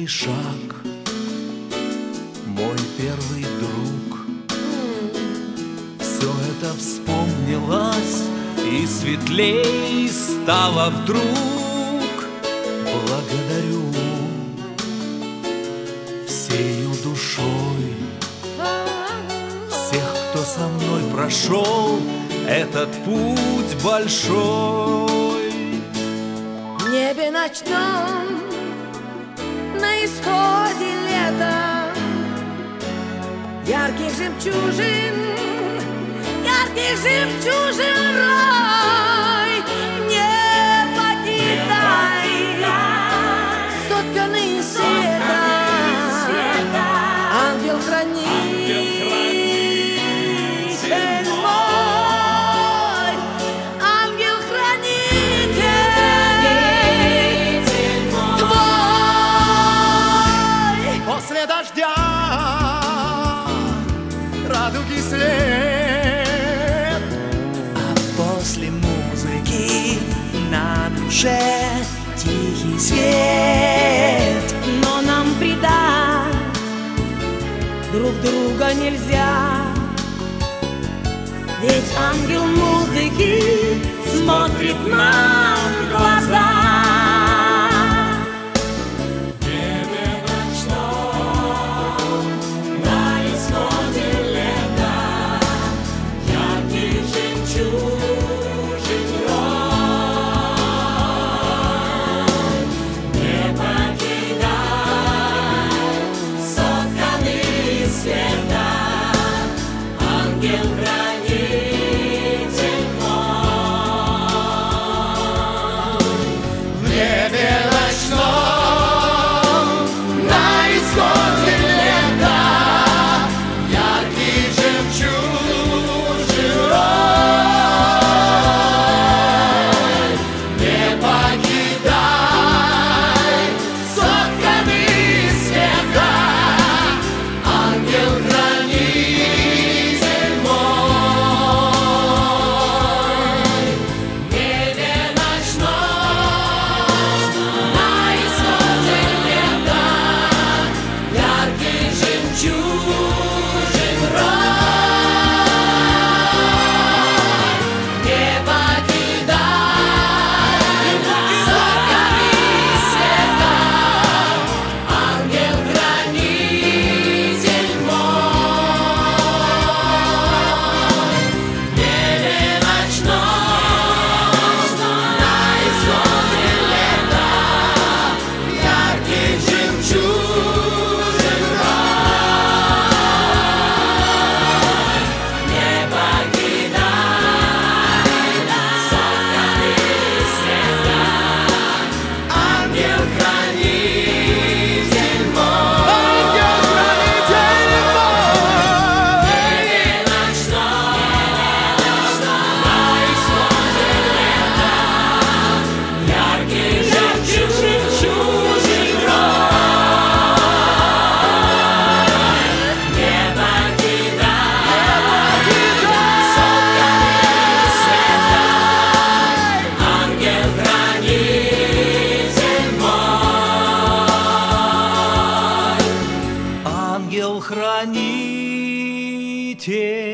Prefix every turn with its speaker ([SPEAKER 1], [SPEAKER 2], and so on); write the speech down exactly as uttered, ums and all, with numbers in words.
[SPEAKER 1] шаг, мой первый друг. Все это вспомнилось и светлей стало вдруг. Благодарю всею душой всех, кто со мной прошел этот путь большой.
[SPEAKER 2] В небе ночном, на исходе лета, ярких жемчужин, ярких жемчужин рой. Не покидай, сотканный из света, ангел-хранитель мой, ангел-хранитель твой.
[SPEAKER 3] После дождя радуги след,
[SPEAKER 4] а после музыки на душе тихий свет.
[SPEAKER 2] Но нам предать друг друга нельзя, ведь ангел музыки смотрит нам в глаза.
[SPEAKER 1] Ангел-хранитель.